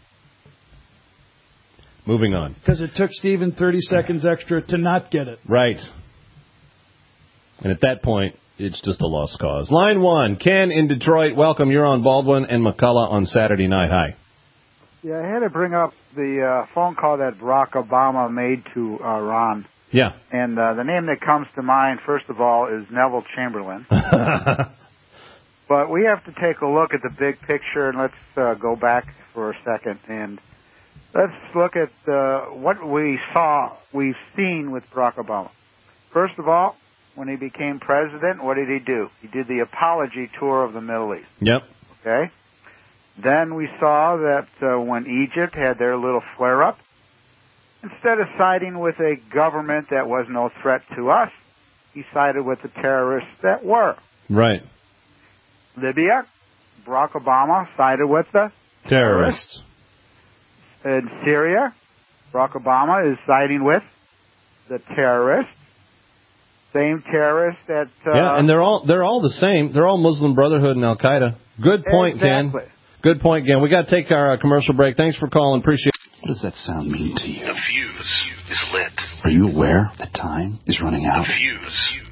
Moving on. Because it took Stephen thirty seconds extra to not get it. Right. And at that point, it's just a lost cause. Line one, Ken in Detroit. Welcome. You're on Baldwin and McCullough on Saturday night. Hi. Yeah, I had to bring up the uh, phone call that Barack Obama made to uh, Iran. Yeah. And uh, the name that comes to mind, first of all, is Neville Chamberlain. But we have to take a look at the big picture, and let's uh, go back for a second. And let's look at uh, what we saw, we've seen with Barack Obama. First of all, when he became president, what did he do? He did the apology tour of the Middle East. Yep. Okay. Then we saw that uh, when Egypt had their little flare-up, instead of siding with a government that was no threat to us, he sided with the terrorists that were. Right. Libya, Barack Obama sided with the terrorists. terrorists. In Syria, Barack Obama is siding with the terrorists. Same terrorists that... Uh, yeah, and they're all they're all the same. They're all Muslim Brotherhood and Al-Qaeda. Good point, exactly. Ken. Good point, Ken. We got to take our uh, commercial break. Thanks for calling. Appreciate it. What does that sound mean to you? The fuse is lit. Are you aware the time is running out? The fuse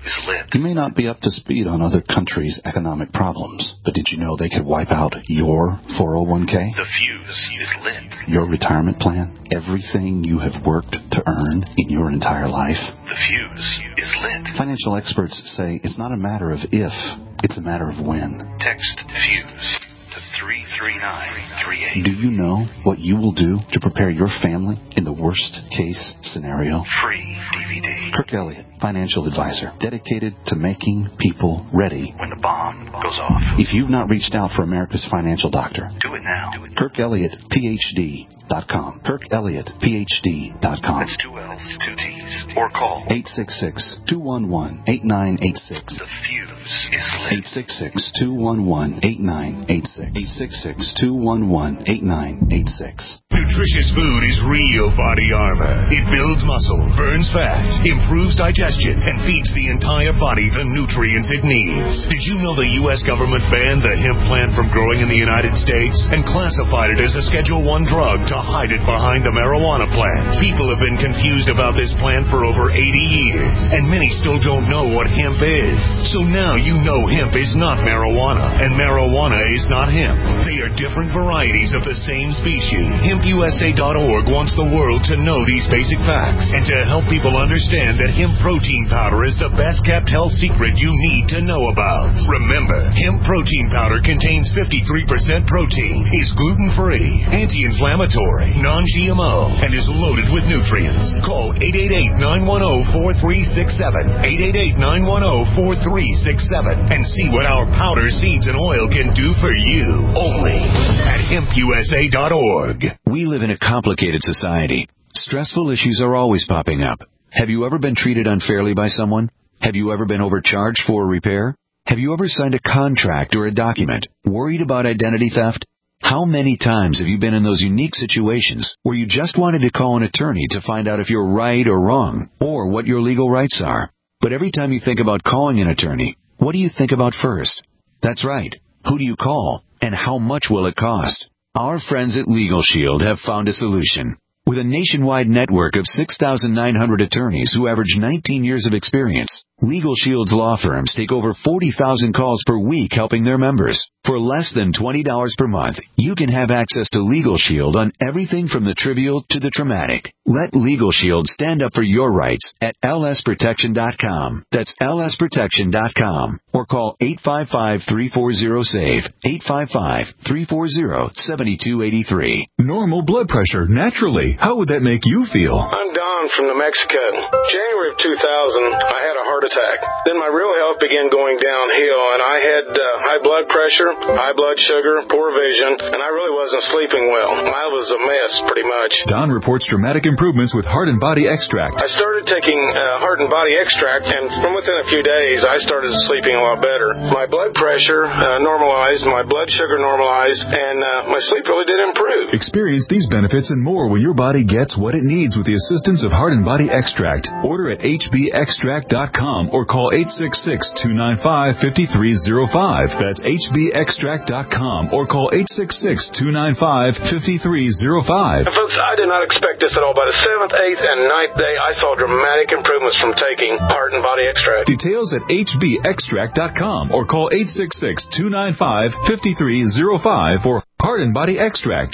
is lit. You may not be up to speed on other countries' economic problems, but did you know they could wipe out your four oh one k? The fuse is lit. Your retirement plan? Everything you have worked to earn in your entire life? The fuse is lit. Financial experts say it's not a matter of if, it's a matter of when. Text fuse to three three nine three eight. Do you know what you will do to prepare your family in the worst case scenario? Free D V D. Kirk Elliott, financial advisor, dedicated to making people ready when the bomb goes off. If you've not reached out for America's financial doctor, do it now. Do it now. Kirk Elliott P H D dot com. Kirk Elliott P H D dot com. That's two L's, two T's. Or call eight six six, two one one, eight nine eight six. The fuse is lit. eight six six, two one one, eight nine eight six. eight six six, two one one, eight nine eight six. Nutritious food is real body armor. It builds muscle, burns fat, improves digestion, and feeds the entire body the nutrients it needs. Did you know the U S government banned the hemp plant from growing in the United States and classified it as a Schedule one drug to hide it behind the marijuana plant? People have been confused about this plant for over eighty years, and many still don't know what hemp is. So now you know hemp is not marijuana, and marijuana is not hemp. They are different varieties of the same species. hemp U S A dot org wants the world to know these basic facts and to help people understand that hemp protein powder is the best kept health secret you need to know about. Remember, hemp protein powder contains fifty-three percent protein, is gluten-free, anti-inflammatory, non-G M O, and is loaded with nutrients. Call eight eight eight, nine one zero, four three six seven, eight eight eight, nine one zero, four three six seven, and see what our powder, seeds, and oil can do for you. Only at hemp U S A dot org. We live in a complicated society. Stressful issues are always popping up. Have you ever been treated unfairly by someone? Have you ever been overcharged for a repair? Have you ever signed a contract or a document worried about identity theft? How many times have you been in those unique situations where you just wanted to call an attorney to find out if you're right or wrong, or what your legal rights are? But every time you think about calling an attorney, what do you think about first? That's right. Who do you call, and how much will it cost? Our friends at Legal Shield have found a solution. With a nationwide network of six thousand nine hundred attorneys who average nineteen years of experience, Legal Shield's law firms take over forty thousand calls per week helping their members. For less than twenty dollars per month, you can have access to Legal Shield on everything from the trivial to the traumatic. Let Legal Shield stand up for your rights at L S protection dot com. That's L S protection dot com. Or call eight five five, three four zero, SAVE, eight five five, three four zero, seven two eight three. Normal blood pressure, naturally. How would that make you feel? I'm Don from New Mexico. January of two thousand, I had a heart attack. Then my real health began going downhill, and I had uh, high blood pressure, high blood sugar, poor vision, and I really wasn't sleeping well. I was a mess, pretty much. Don reports dramatic improvements with Heart and Body Extract. I started taking uh, Heart and Body Extract, and from within a few days, I started sleeping a lot better. My blood pressure uh, normalized, my blood sugar normalized, and uh, my sleep really did improve. Experience these benefits and more when your body gets what it needs with the assistance of Heart and Body Extract. Order at H B extract dot com or call eight six six, two nine five, five three zero five. That's H B extract dot com or call eight six six, two nine five, five three zero five. And folks, I did not expect this at all. By the seventh, eighth, and ninth day, I saw dramatic improvements from taking Heart and Body Extract. Details at H B extract dot com or call eight six six, two nine five, five three zero five for Heart and Body Extract.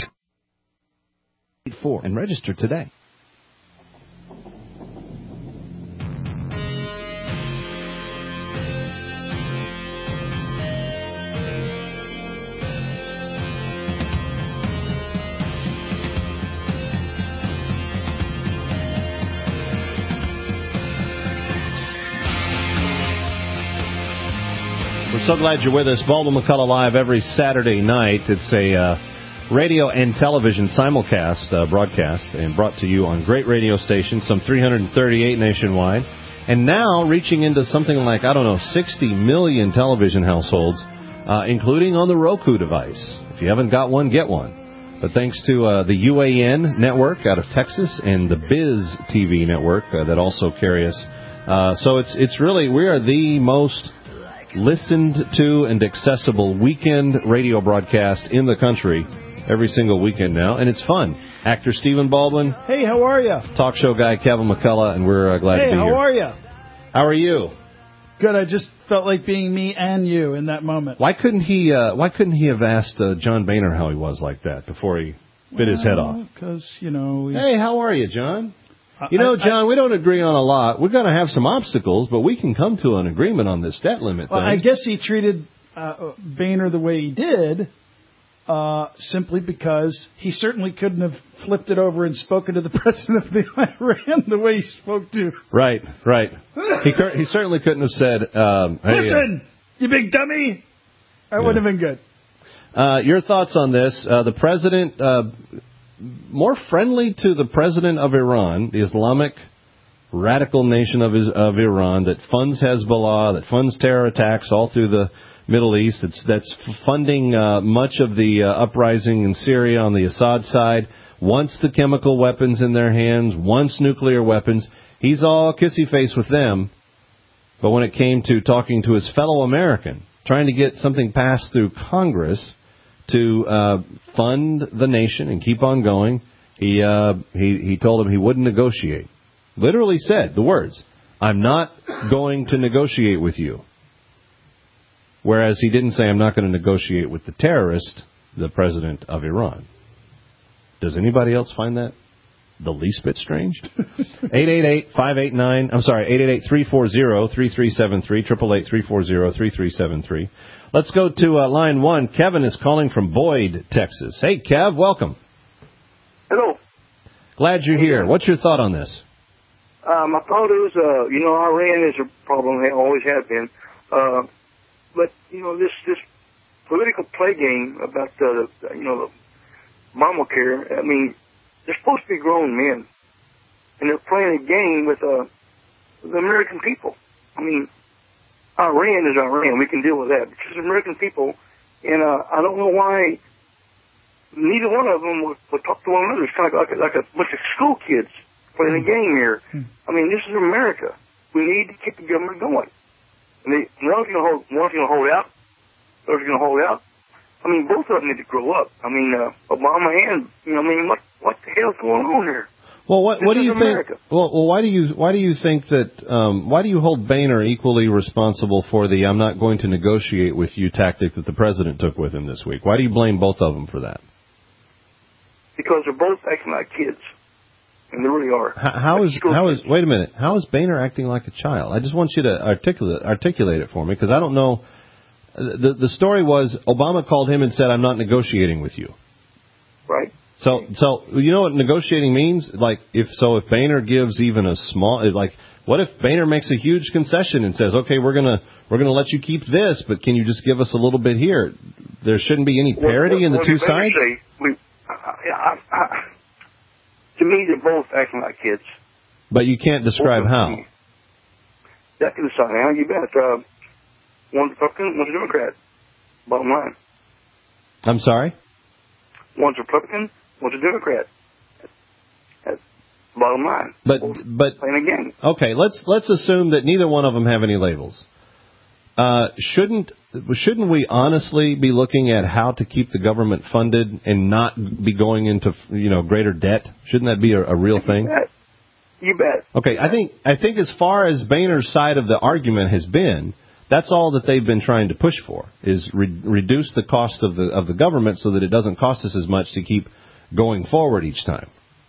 And register today. We're so glad you're with us. Baldwin McCullough Live every Saturday night. It's a uh, radio and television simulcast uh, broadcast and brought to you on great radio stations, some three hundred thirty-eight nationwide. And now reaching into something like, I don't know, sixty million television households, uh, including on the Roku device. If you haven't got one, get one. But thanks to uh, the U A N network out of Texas and the Biz T V network uh, that also carry us. Uh, so it's it's really, we are the most listened to and accessible weekend radio broadcast in the country every single weekend now, and it's fun. Actor Stephen Baldwin. Hey, how are you? Talk show guy Kevin McCullough, and we're uh, glad hey, to be here. Hey, how are you? How are you? Good. I just felt like being me and you in that moment. Why couldn't he? Uh, why couldn't he have asked uh, John Boehner how he was like that before he bit his head off? Because you know. Hey, how are you, John? You know, John, we don't agree on a lot. We're going to have some obstacles, but we can come to an agreement on this debt limit Well, thing. I guess he treated uh, Boehner the way he did uh, simply because he certainly couldn't have flipped it over and spoken to the president of the Iran the way he spoke to. Right, right. he cur- he certainly couldn't have said, um, hey, Listen, you big dummy. That Yeah. would have been good. Uh, your thoughts on this? Uh, the president... Uh, more friendly to the president of Iran, the Islamic radical nation of, of Iran that funds Hezbollah, that funds terror attacks all through the Middle East, it's, that's funding uh, much of the uh, uprising in Syria on the Assad side, wants the chemical weapons in their hands, wants nuclear weapons. He's all kissy-face with them. But when it came to talking to his fellow American, trying to get something passed through Congress to uh, fund the nation and keep on going, he, uh, he he told him he wouldn't negotiate. Literally said the words, "I'm not going to negotiate with you." Whereas he didn't say, "I'm not going to negotiate with the terrorist, the president of Iran." Does anybody else find that the least bit strange? eight eight eight, five eight nine, I'm sorry, eight eight eight, three four zero, three three seven three, eight eight eight, three four zero, three three seven three. Let's go to uh, line one. Kevin is calling from Boyd, Texas. Hey, Kev, welcome. Hello. Glad you're here. What's your thought on this? Um, I thought it was, uh, you know, Iran is a problem. They always have been. Uh, but, you know, this, this political play game about the, the you know, the Obamacare, I mean, they're supposed to be grown men. And they're playing a game with, uh, the American people. I mean, Iran is Iran. We can deal with that. Because American people, and uh, I don't know why neither one of them would, would talk to one another. It's kind of like a, like a bunch of school kids playing a game here. I mean, this is America. We need to keep the government going. And they, one's going to hold, one's going to hold out. The other's going to hold out. I mean, both of them need to grow up. I mean, uh, Obama and, you know, I mean, what what the hell's going on here? Well, what, what do you America. think? Well, well, why do you why do you think that? Um, why do you hold Boehner equally responsible for the "I'm not going to negotiate with you" tactic that the president took with him this week? Why do you blame both of them for that? Because they're both acting like kids, and they really are. How, how is how is? Wait a minute. How is Boehner acting like a child? I just want you to articulate articulate it for me because I don't know. The the story was Obama called him and said, "I'm not negotiating with you." Right. So, so you know what negotiating means? Like, if so, if Boehner gives even a small, like, what if Boehner makes a huge concession and says, "Okay, we're gonna we're gonna let you keep this, but can you just give us a little bit here?" There shouldn't be any parity well, in the well, two well, sides. Say, we, I, I, I, to me, they're both acting like kids. But you can't describe how. That can decide how you bet. Uh, one's Republican, one's a Democrat. Bottom line. I'm sorry. One's Republican, one's a Democrat. That's bottom line. But but playing a game. Okay, let's let's assume that neither one of them have any labels. Uh, shouldn't shouldn't we honestly be looking at how to keep the government funded and not be going into you know greater debt? Shouldn't that be a, a real thing? You bet. You bet. Okay, I think I think as far as Boehner's side of the argument has been, that's all that they've been trying to push for is re- reduce the cost of the of the government so that it doesn't cost us as much to keep going forward each time.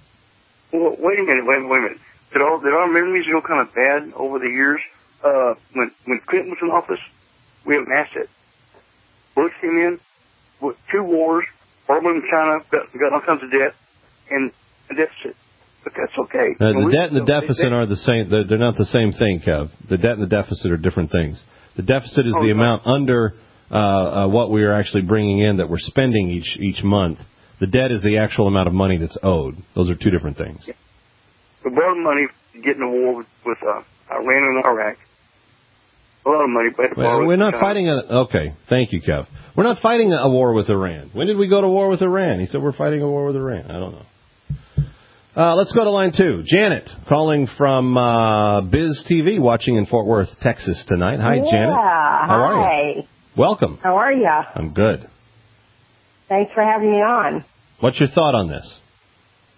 Well, wait a minute, wait, wait a minute. Did our, did our memories go kind of bad over the years? Uh, when when Clinton was in office, we had an asset. Bush came in with two wars, Barbara and China got, got all kinds of debt, and a deficit. But that's okay. Uh, the we, debt and the deficit are the same. They're, they're not the same thing, Kev. The debt and the deficit are different things. The deficit is oh, the no. amount under uh, uh, what we are actually bringing in that we're spending each each month. The debt is the actual amount of money that's owed. Those are two different things. Yeah. We borrowed money to get in a war with, with uh, Iran and Iraq. A lot of money, but Well, we're not fighting a... Okay, thank you, Kev. We're not fighting a war with Iran. When did we go to war with Iran? He said we're fighting a war with Iran. I don't know. Uh, let's go to line two. Janet, calling from uh, Biz T V, watching in Fort Worth, Texas tonight. Hi, yeah, Janet. How hi. are you? Welcome. How are you? I'm good. Thanks for having me on. What's your thought on this?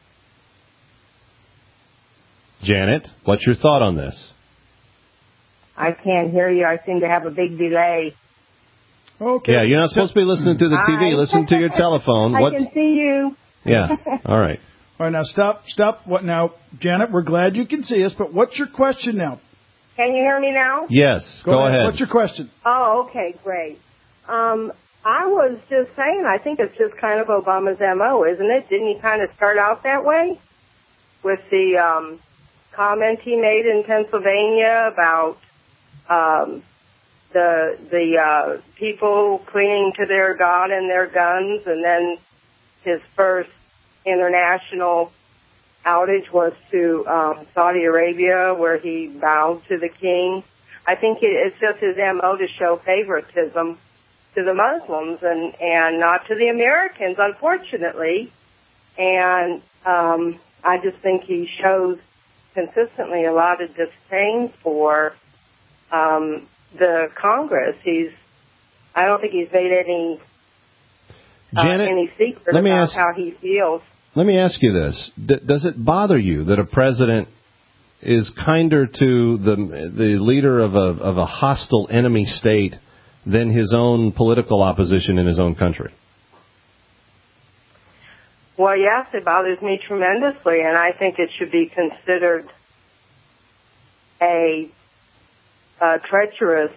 Janet, what's your thought on this? I can't hear you. I seem to have a big delay. Okay. Yeah, you're not supposed to be listening to the T V. I, Listen to your telephone. I What's... can see you. Yeah. All right. All right, now stop, stop. What now, Janet? We're glad you can see us, but what's your question now? Can you hear me now? Yes. Go, go ahead. ahead. What's your question? Oh, okay, great. Um, I was just saying, I think it's just kind of Obama's M O, isn't it? Didn't he kind of start out that way with the um, comment he made in Pennsylvania about um, the the uh, people clinging to their God and their guns, and then his first international outage was to um, Saudi Arabia, where he bowed to the king. I think it, it's just his M O to show favoritism to the Muslims and, and not to the Americans, unfortunately. And um, I just think he shows consistently a lot of disdain for um, the Congress. He's, I don't think he's made any uh, Janet, any secret let me about ask, how he feels. Let me ask you this. D- does it bother you that a president is kinder to the the leader of a of a hostile enemy state than his own political opposition in his own country? Well, yes, it bothers me tremendously, and I think it should be considered a, a treacherous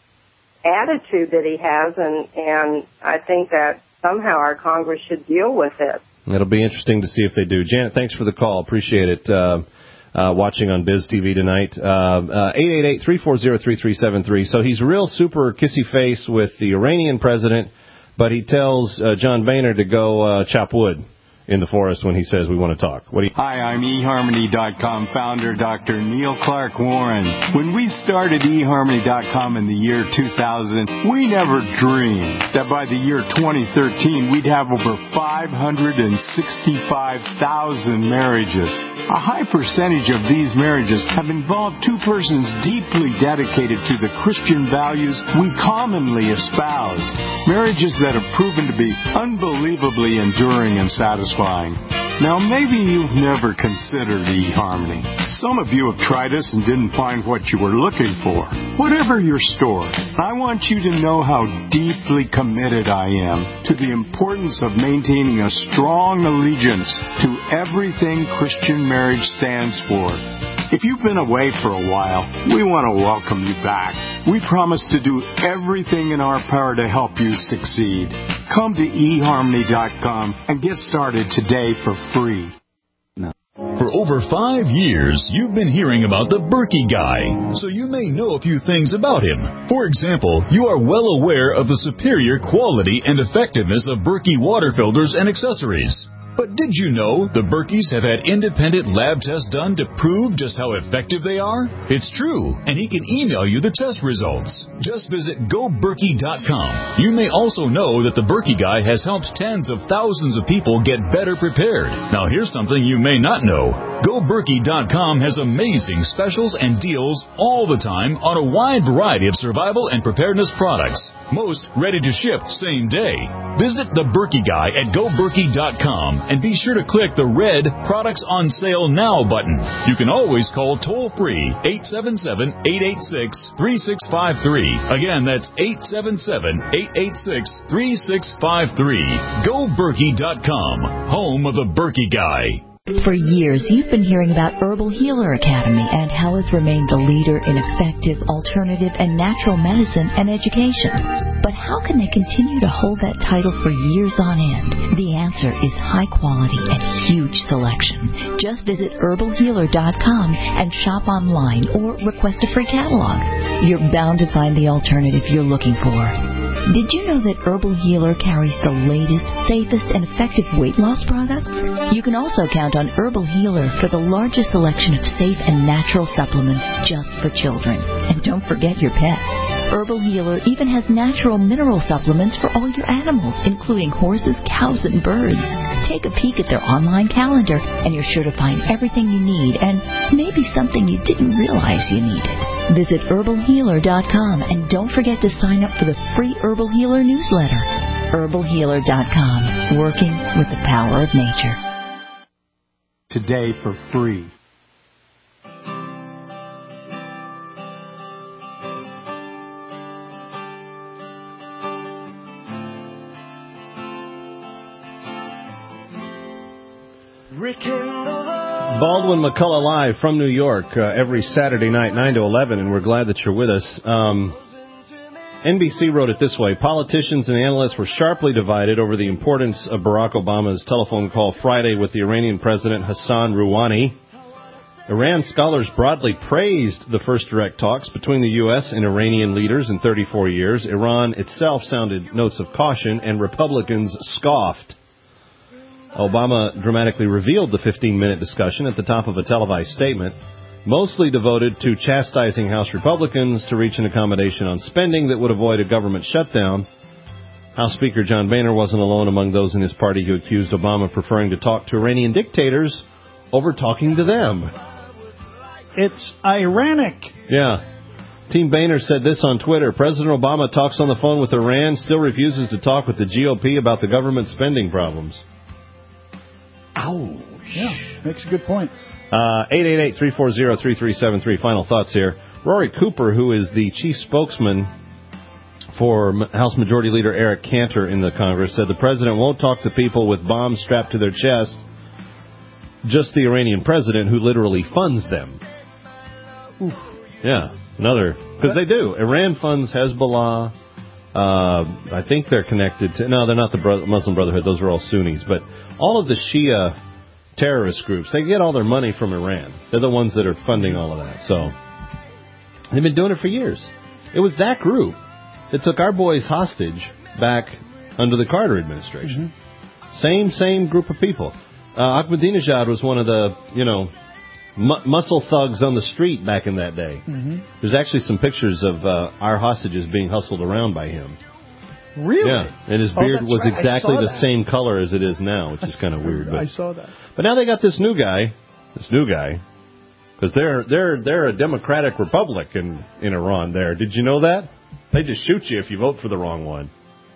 attitude that he has, and, and I think that somehow our Congress should deal with it. It'll be interesting to see if they do. Janet, thanks for the call. Appreciate it. Uh, uh, watching on Biz T V tonight. Uh, uh, eight eight eight, three four zero, three three seven three. So he's real super kissy face with the Iranian president, but he tells uh, John Boehner to go uh, chop wood in the forest when he says we want to talk. What do you... Hi, I'm e harmony dot com founder Doctor Neil Clark Warren. When we started e harmony dot com in the year two thousand, we never dreamed that by the year twenty thirteen we'd have over five hundred sixty-five thousand marriages. A high percentage of these marriages have involved two persons deeply dedicated to the Christian values we commonly espouse. Marriages that have proven to be unbelievably enduring and satisfying. Now, maybe you've never considered eHarmony. Some of you have tried us and didn't find what you were looking for. Whatever your story, I want you to know how deeply committed I am to the importance of maintaining a strong allegiance to everything Christian marriage stands for. If you've been away for a while, we want to welcome you back. We promise to do everything in our power to help you succeed. Come to e harmony dot com and get started today for free. For over five years, you've been hearing about the Berkey Guy, so you may know a few things about him. For example, you are well aware of the superior quality and effectiveness of Berkey water filters and accessories. But did you know the Berkeys have had independent lab tests done to prove just how effective they are? It's true, and he can email you the test results. Just visit go berkey dot com. You may also know that the Berkey Guy has helped tens of thousands of people get better prepared. Now here's something you may not know. go berkey dot com has amazing specials and deals all the time on a wide variety of survival and preparedness products. Most ready to ship same day. Visit the Berkey Guy at go berkey dot com and be sure to click the red Products on Sale Now button. You can always call toll-free eight seven seven, eight eight six, three six five three. Again, that's eight seven seven, eight eight six, three six five three. go berkey dot com, home of the Berkey Guy. For years, you've been hearing about Herbal Healer Academy and how it's remained the leader in effective, alternative, and natural medicine and education. But how can they continue to hold that title for years on end? The answer is high quality and huge selection. Just visit herbal healer dot com and shop online or request a free catalog. You're bound to find the alternative you're looking for. Did you know that Herbal Healer carries the latest, safest, and effective weight loss products? You can also count on Herbal Healer for the largest selection of safe and natural supplements just for children. And don't forget your pets. Herbal Healer even has natural mineral supplements for all your animals, including horses, cows, and birds. Take a peek at their online calendar, and you're sure to find everything you need and maybe something you didn't realize you needed. Visit herbal healer dot com and don't forget to sign up for the free Herbal Healer newsletter. herbal healer dot com, working with the power of nature. Today for free. Baldwin McCullough live from New York uh, every Saturday night, nine to eleven, and we're glad that you're with us. Um, N B C wrote it this way. Politicians and analysts were sharply divided over the importance of Barack Obama's telephone call Friday with the Iranian President Hassan Rouhani. Iran scholars broadly praised the first direct talks between the U S and Iranian leaders in thirty-four years. Iran itself sounded notes of caution, and Republicans scoffed. Obama dramatically revealed the fifteen-minute discussion at the top of a televised statement, mostly devoted to chastising House Republicans to reach an accommodation on spending that would avoid a government shutdown. House Speaker John Boehner wasn't alone among those in his party who accused Obama of preferring to talk to Iranian dictators over talking to them. It's ironic. Yeah. Team Boehner said this on Twitter. President Obama talks on the phone with Iran, still refuses to talk with the G O P about the government spending problems. Ouch. Yeah, makes a good point. Uh, eight eight eight, three four zero, three three seven three. Final thoughts here. Rory Cooper, who is the chief spokesman for House Majority Leader Eric Cantor in the Congress, said the president won't talk to people with bombs strapped to their chest, just the Iranian president who literally funds them. Oof. Yeah, another, because they do. Iran funds Hezbollah. Uh, I think they're connected to, no, they're not the Bro- Muslim Brotherhood. Those are all Sunnis. But all of the Shia terrorist groups, they get all their money from Iran. They're the ones that are funding all of that. So they've been doing it for years. It was that group that took our boys hostage back under the Carter administration. Mm-hmm. Same, same group of people. Uh, Ahmadinejad was one of the, you know, mu- muscle thugs on the street back in that day. Mm-hmm. There's actually some pictures of uh, our hostages being hustled around by him. Really? Yeah, and his Oh, beard that's was right. exactly I saw the that. same color as it is now, which is kind of weird. But, I saw that. But now they got this new guy, this new guy, because they're they're they're a democratic republic in in Iran. There, did you know that? They just shoot you if you vote for the wrong one.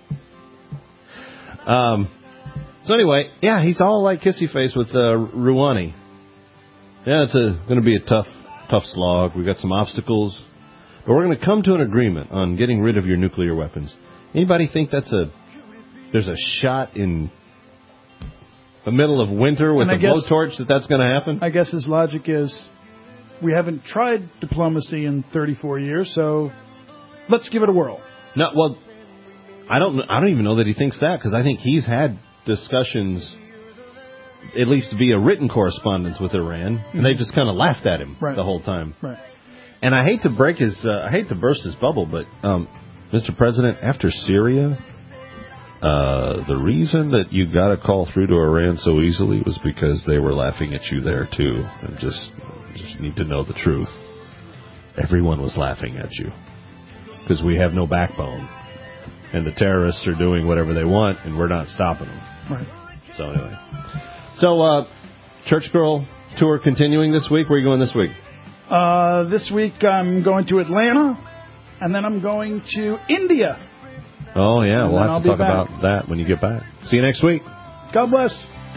Um. So anyway, yeah, he's all like kissy face with uh, Rouhani. Yeah, it's going to be a tough tough slog. We've got some obstacles, but we're going to come to an agreement on getting rid of your nuclear weapons. Anybody think that's a there's a shot in the middle of winter with And I a guess- blowtorch that that's going to happen? I guess his logic is we haven't tried diplomacy in thirty-four years, so let's give it a whirl. No, well, I don't. I don't even know that he thinks that, because I think he's had discussions, at least via written correspondence with Iran, and they've just kind of laughed at him Right. the whole time. Right. And I hate to break his, uh, I hate to burst his bubble, but um, Mister President, after Syria, uh, the reason that you got a call through to Iran so easily was because they were laughing at you there too, and just, just need to know the truth. Everyone was laughing at you because we have no backbone, and the terrorists are doing whatever they want, and we're not stopping them. Right. So anyway, so uh, Church Girl tour continuing this week. Where are you going this week? Uh, this week I'm going to Atlanta, and then I'm going to India. Oh yeah, And we'll then have I'll to be talk back. about that when you get back. See you next week. God bless.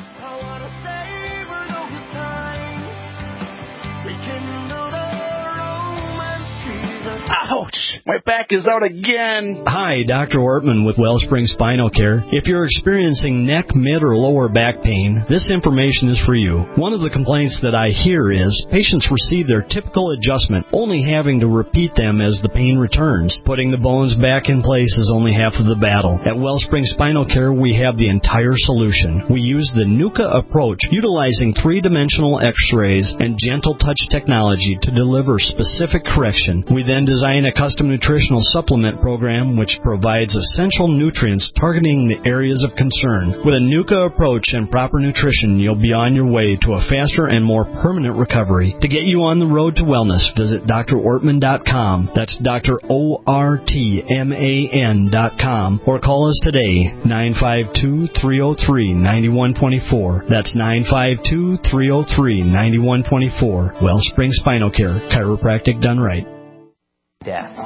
Ouch! My back is out again. Hi, Doctor Ortman with Wellspring Spinal Care. If you're experiencing neck, mid, or lower back pain, this information is for you. One of the complaints that I hear is patients receive their typical adjustment, only having to repeat them as the pain returns. Putting the bones back in place is only half of the battle. At Wellspring Spinal Care, we have the entire solution. We use the NUCA approach, utilizing three-dimensional x-rays and gentle touch technology to deliver specific correction. We then design a custom nutritional supplement program which provides essential nutrients targeting the areas of concern. With a NUCA approach and proper nutrition, you'll be on your way to a faster and more permanent recovery. To get you on the road to wellness, visit D R ortman dot com. That's Doctor O R T M A N dot com. Or call us today, nine five two, three oh three, nine one two four. That's nine five two, three oh three, nine one two four. Wellspring Spinal Care, chiropractic done right. Death.